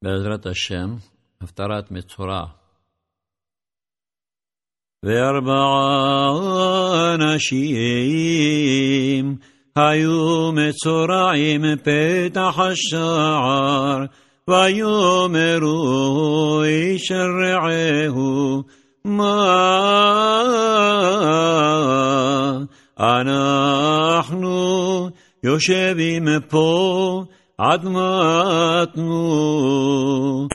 בעזרת השם, הפטרת מצורע. וארבעה אנשים היו מצורעים פתח השער, ויאמרו איש אל רעהו, מה אנחנו יושבים פה עד מתנו?